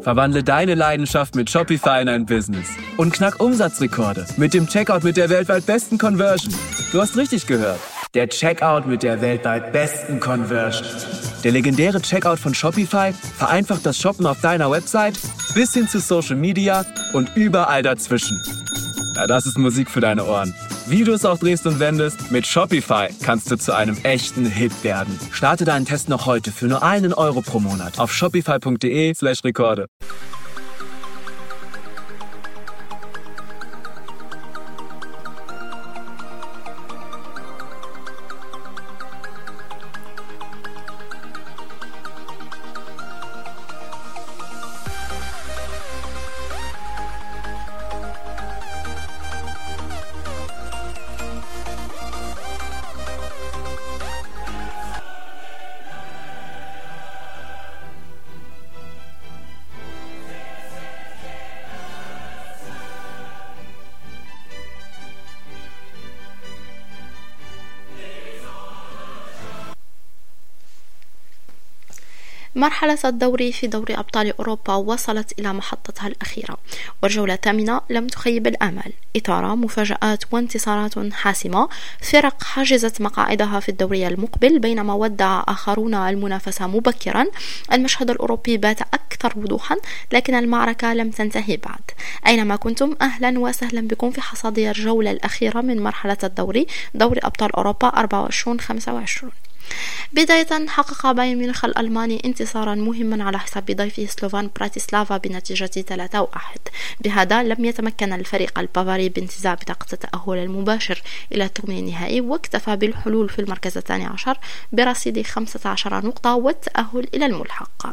Verwandle deine Leidenschaft mit Shopify in ein Business und knack Umsatzrekorde mit dem Checkout mit der weltweit besten Conversion. Du hast richtig gehört. Der Checkout mit der weltweit besten Conversion. Der legendäre Checkout von Shopify vereinfacht das Shoppen auf deiner Website bis hin zu Social Media und überall dazwischen. Ja, das ist Musik für deine Ohren. Wie du es auch drehst und wendest, mit Shopify kannst du zu einem echten Hit werden. Starte deinen Test noch heute für nur €1 pro Monat auf shopify.de/Rekorde. مرحلة الدوري في دوري أبطال أوروبا وصلت إلى محطتها الأخيرة، والجولة الثامنة لم تخيب الآمال. إثارة، مفاجآت وانتصارات حاسمة، فرق حجزت مقاعدها في الدوري المقبل بينما ودع آخرون المنافسة مبكرا. المشهد الأوروبي بات أكثر وضوحا، لكن المعركة لم تنتهي بعد. أينما كنتم أهلا وسهلا بكم في حصادية الجولة الأخيرة من مرحلة الدوري، دوري أبطال أوروبا 24-25. بداية، حقق بايرن ميونخ الألماني انتصارا مهما على حساب ضيفه سلوفان براتيسلافا بنتيجة 3-1. بهذا لم يتمكن الفريق البافاري بانتزاع بطاقة التأهل المباشر إلى الثمن النهائي، واكتفى بالحلول في المركز 12 برصيد 15 نقطة والتأهل إلى الملحق.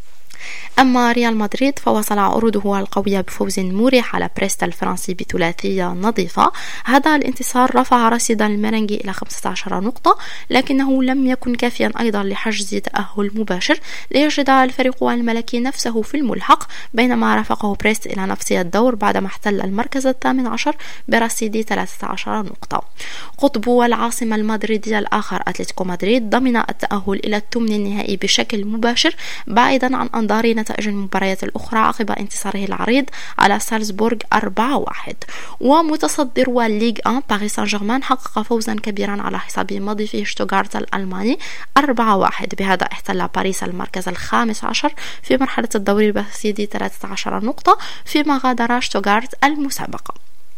أما ريال مدريد فواصل عروضه القوية بفوز مريح على بريست الفرنسي بثلاثية نظيفة. هذا الانتصار رفع رصيد الميرينغي إلى 15 نقطة، لكنه لم يكن كافيا أيضا لحجز تأهل مباشر ليجد الفريق الملكي نفسه في الملحق، بينما رافقه بريست إلى نفس الدور بعدما احتل المركز 18 برصيد 13 نقطة. قطب العاصمة المدريدية الآخر أتلتيكو مدريد ضمن التأهل إلى الثمن النهائي بشكل مباشر بعيدا عن أنظار نتائج المباريات الأخرى عقب انتصاره العريض على سالزبورغ 4-1. ومتصدر الليغ 1 باريس سان جيرمان حقق فوزا كبيرا على حساب مضيفه شتوغارت الألماني 4-1. بهذا احتل باريس المركز 15 في مرحلة الدوري برصيد 13 نقطة، فيما غادر شتوغارت المسابقة.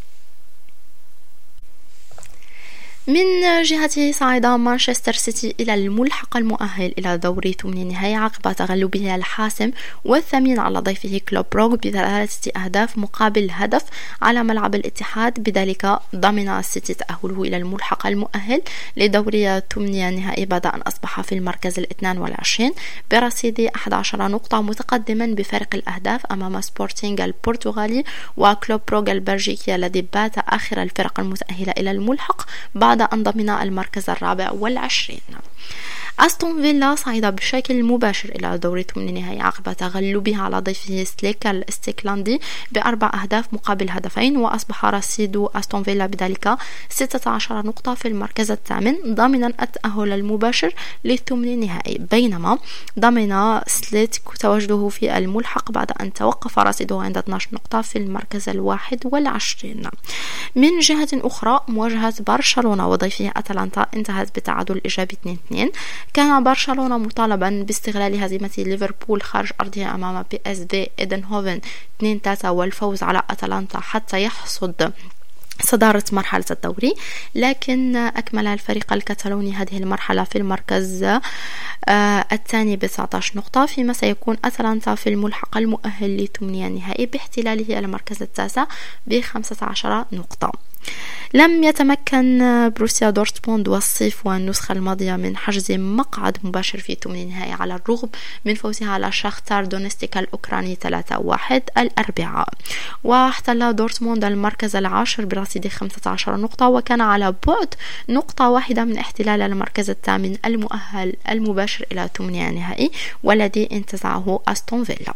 من جهته صعد مانشستر سيتي إلى الملحق المؤهل إلى دوري ثمن النهائي عقب تغلبه الحاسم والثمين على ضيفه كلوب بروغ ب3 أهداف مقابل هدف على ملعب الاتحاد. بذلك ضمن السيتي تأهله إلى الملحق المؤهل لدوري ثمن النهائي بعد أن أصبح في المركز 22 برصيد 11 نقطة، متقدما بفارق الأهداف أمام سبورتينغ البرتغالي وكلوب بروغ البلجيكي الذي بات آخر الفرق المتأهلة إلى الملحق بعد أن ضمن المركز 24. أستون فيلا صعد بشكل مباشر إلى دوري ثمن النهائي عقب تغلبه على ضيفه سليك الاستيكلاندي ب4 أهداف مقابل هدفين، وأصبح رصيد أستون فيلا بذلك 16 نقطة في المركز 8 ضامنا التأهل المباشر للثمن النهائي، بينما ضمن سليك تواجده في الملحق بعد أن توقف رصيده عند 12 نقطة في المركز 21. من جهة أخرى، مواجهة برشلونة وضيفه أتلانتا انتهت بتعادل إيجابي 2-2. كان برشلونة مطالبا باستغلال هزيمة ليفربول خارج أرضه أمام PSV ايدنهوفن 2-3 والفوز على أتلانتا حتى يحصد صدارة مرحلة الدوري، لكن أكمل الفريق الكتالوني هذه المرحلة في المركز الثاني ب19 نقطة، فيما سيكون أتلانتا في الملحق المؤهل لثمن النهائي باحتلاله المركز التاسع ب15 نقطة. لم يتمكن بروسيا دورتموند والصيف والنسخة الماضية من حجز مقعد مباشر في ثمن النهائي على الرغم من فوزها على شاختار دونيتسك الأوكراني 3-1 الأربعاء، واحتل دورتموند المركز 10 برصيد 15 نقطة، وكان على بعد نقطة واحدة من احتلال المركز 8 المؤهل المباشر إلى ثمن النهائي والذي انتزعه أستون فيلا.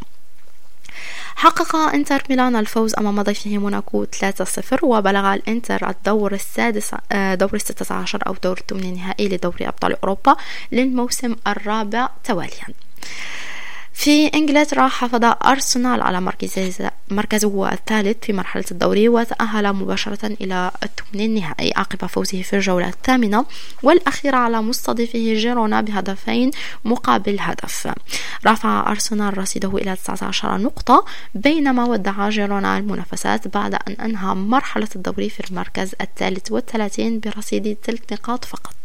حقق انتر ميلان الفوز أمام ضيفه موناكو 3-0، وبلغ الانتر الدور السادس دور 16 أو دور الثمن النهائي لدوري أبطال أوروبا للموسم الرابع تواليا. في إنجلترا حافظ أرسنال على مركزه الثالث في مرحلة الدوري، وتأهل مباشرة إلى الثمن النهائي عقب فوزه في الجولة الثامنة والأخيرة على مستضيفه جيرونا بهدفين مقابل هدف. رفع أرسنال رصيده إلى 19 نقطة، بينما ودع جيرونا المنافسات بعد أن أنهى مرحلة الدوري في المركز 33 برصيد 3 نقاط فقط.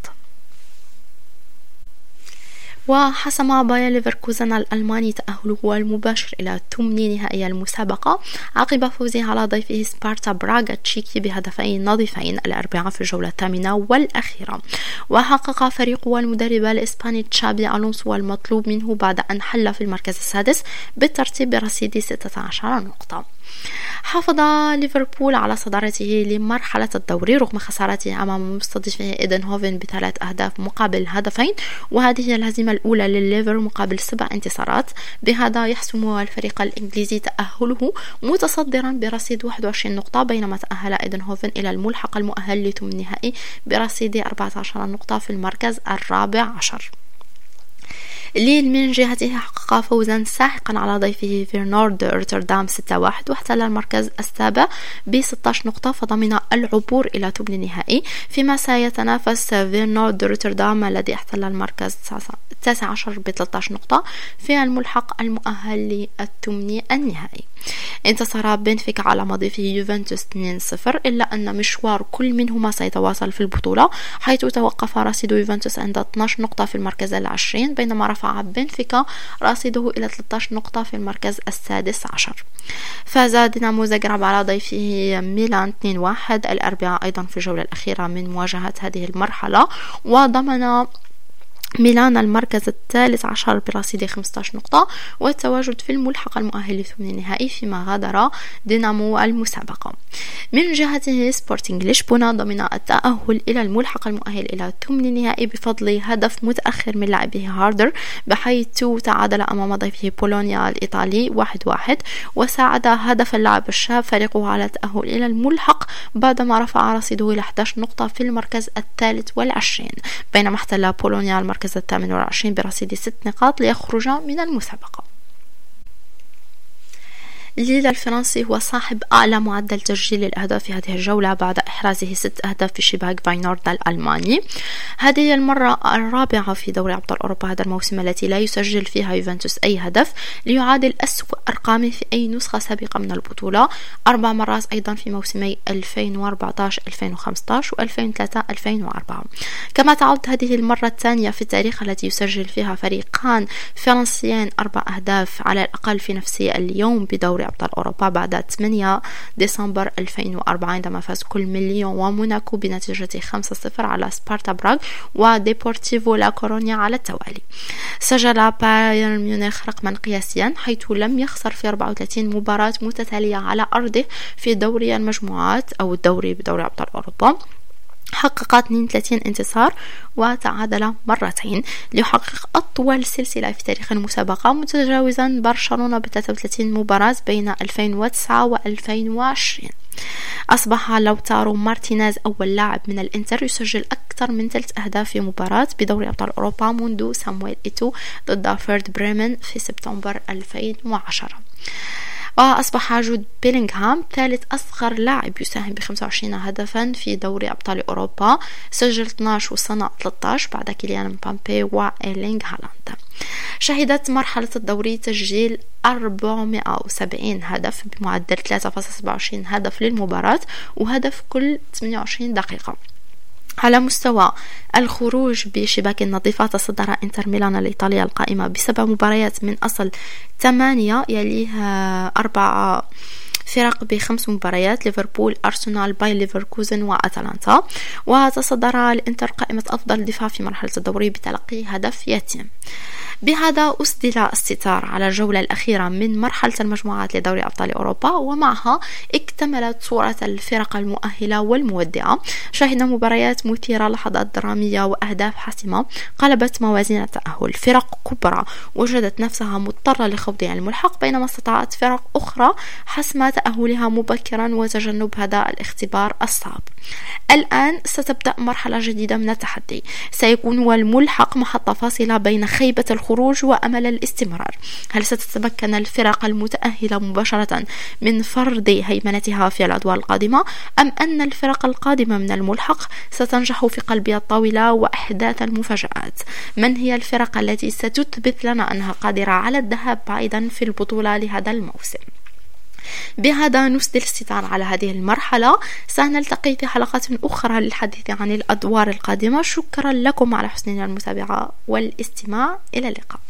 وحسم باير ليفركوزن الألماني تأهله المباشر إلى ثمن نهائي المسابقة عقب فوزه على ضيفه سبارتا براغ التشيكي بهدفين نظيفين الأربعاء في الجولة الثامنة والأخيرة. وحقق فريقه المدرب الإسباني تشابي ألونسو المطلوب منه بعد أن حل في المركز السادس بالترتيب برصيد 16 نقطة. حافظ ليفربول على صدارته لمرحلة الدوري رغم خسارته أمام مستضيفه إيدنهوفن ب3 أهداف مقابل هدفين، وهذه الهزيمة الأولى للليفر مقابل 7 انتصارات. بهذا يحسم الفريق الإنجليزي تأهله متصدرا برصيد 21 نقطة، بينما تأهل إيدنهوفن إلى الملحق المؤهل لثمن النهائي برصيد 14 نقطة في المركز 14. ليل من جهته حقق فوزا ساحقا على ضيفه فيرنورد روتردام 6-1 واحتل المركز السابع ب16 نقطة، فضمن العبور إلى ثمن النهائي، فيما سيتنافس فيرنورد روتردام الذي احتل المركز 19 ب13 نقطة في الملحق المؤهل للثمن النهائي. انتصر بنفيكا على مضيفه يوفنتوس 2-0، إلا أن مشوار كل منهما سيتواصل في البطولة، حيث توقف رصيد يوفنتوس عند 12 نقطة في المركز 20، بينما رفع بنفيكا رصيده إلى 13 نقطة في المركز 16. فاز دينامو زغرب على ضيفه ميلان 2-1 الأربعاء أيضا في الجولة الأخيرة من مواجهة هذه المرحلة، وضمن ميلان المركز 13 برصيد 15 نقطة والتواجد في الملحق المؤهل لثمن النهائي، فيما غادر دينامو المسابقة. من جهته سبورتينغ لشبونة ضمن التأهل إلى الملحق المؤهل إلى ثمن النهائي بفضل هدف متأخر من لاعبه هاردر، بحيث تعادل أمام ضيفه بولونيا الإيطالي 1-1، وساعد هدف اللاعب الشاب فريقه على التأهل إلى الملحق بعدما رفع رصيده إلى 11 نقطة في المركز 23، بينما احتل بولونيا المركز 28 برصيد 6 نقاط ليخرج من المسابقة. ليل الفرنسي هو صاحب أعلى معدل تسجيل الأهداف في هذه الجولة بعد إحرازه 6 أهداف في شباك فاينورد الألماني. هذه المرة الرابعة في دوري أبطال أوروبا هذا الموسم التي لا يسجل فيها يوفنتوس أي هدف، ليعادل أسوأ أرقامه في أي نسخة سابقة من البطولة 4 مرات أيضا في موسمي 2014-2015 و2003-2004. كما تعود هذه المرة الثانية في التاريخ التي يسجل فيها فريقان فرنسيين 4 أهداف على الأقل في نفس اليوم بدوري أبطال أوروبا بعد 8 ديسمبر 2004 عندما فاز كل من ليون وموناكو بنتيجة 5-0 على سبارتا براغ وديبورتيفو لا كورونيا على التوالي. سجل بايرن ميونخ رقما قياسيا حيث لم يخسر في 34 مباراة متتالية على أرضه في دوري المجموعات أو الدوري بدوري أبطال أوروبا، حقق 32 انتصار وتعادل مرتين ليحقق أطول سلسلة في تاريخ المسابقة، متجاوزا برشلونة ب33 مباراة بين 2009 و2020. أصبح لوتارو مارتينيز أول لاعب من الإنتر يسجل أكثر من 3 أهداف في مباراة بدوري أبطال أوروبا منذ سامويل إيتو ضد فيرد بريمن في سبتمبر 2010. وأصبح جود بيلينغهام ثالث أصغر لاعب يساهم ب25 هدفا في دوري أبطال أوروبا، سجل 12 وصنع 13 بعد كيليان مبابي وإيرلينغ هالاند. شهدت مرحلة الدوري تسجيل 470 هدف بمعدل 3.27 هدف للمباراة وهدف كل 28 دقيقة. على مستوى الخروج بشباك نظيفة تصدر انتر ميلان الإيطالية القائمة ب7 مباريات من أصل 8، يليها 4 فرق ب5 مباريات: ليفربول، أرسنال، باير ليفركوزن وأتلانتا. وتصدر الانتر قائمة أفضل دفاع في مرحلة الدوري بتلقي هدف يتيم. بهذا أسدل الستار على الجولة الأخيرة من مرحلة المجموعات لدوري أبطال أوروبا، ومعها اكتملت صورة الفرق المؤهلة والمودعة. شاهدنا مباريات مثيرة، لحظات درامية وأهداف حاسمة قلبت موازين التأهل. فرق كبرى وجدت نفسها مضطرة لخوض الملحق، بينما استطاعت فرق أخرى حسم تأهلها مبكرا وتجنب هذا الاختبار الصعب. الآن ستبدأ مرحلة جديدة من التحدي، سيكون الملحق محطة فاصلة بين خيبة الخروج الخروج وأمل الاستمرار. هل ستتمكن الفرق المتأهلة مباشرة من فرض هيمنتها في الأدوار القادمة، أم أن الفرق القادمة من الملحق ستنجح في قلب الطاولة وإحداث المفاجآت؟ من هي الفرق التي ستثبت لنا أنها قادرة على الذهاب بعيدا في البطولة لهذا الموسم؟ بهذا نسدي الاستطار على هذه المرحلة. سنلتقي في حلقات أخرى للحديث عن الأدوار القادمة. شكرا لكم على حسن المتابعة والاستماع. إلى اللقاء.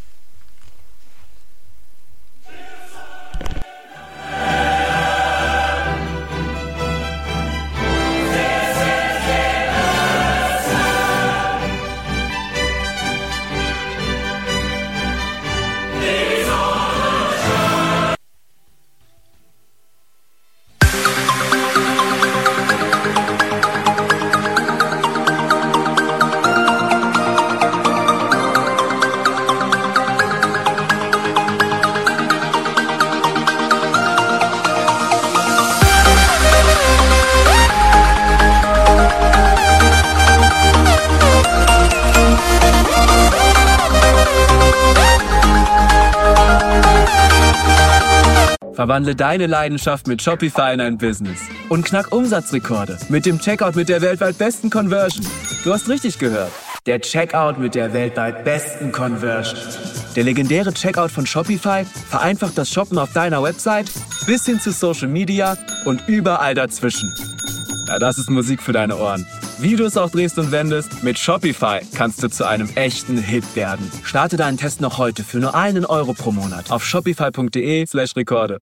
Verwandle deine Leidenschaft mit Shopify in ein Business und knack Umsatzrekorde mit dem Checkout mit der weltweit besten Conversion. Du hast richtig gehört. Der Checkout mit der weltweit besten Conversion. Der legendäre Checkout von Shopify vereinfacht das Shoppen auf deiner Website bis hin zu Social Media und überall dazwischen. Ja, das ist Musik für deine Ohren. Wie du es auch drehst und wendest, mit Shopify kannst du zu einem echten Hit werden. Starte deinen Test noch heute für nur €1 pro Monat auf shopify.de/Rekorde.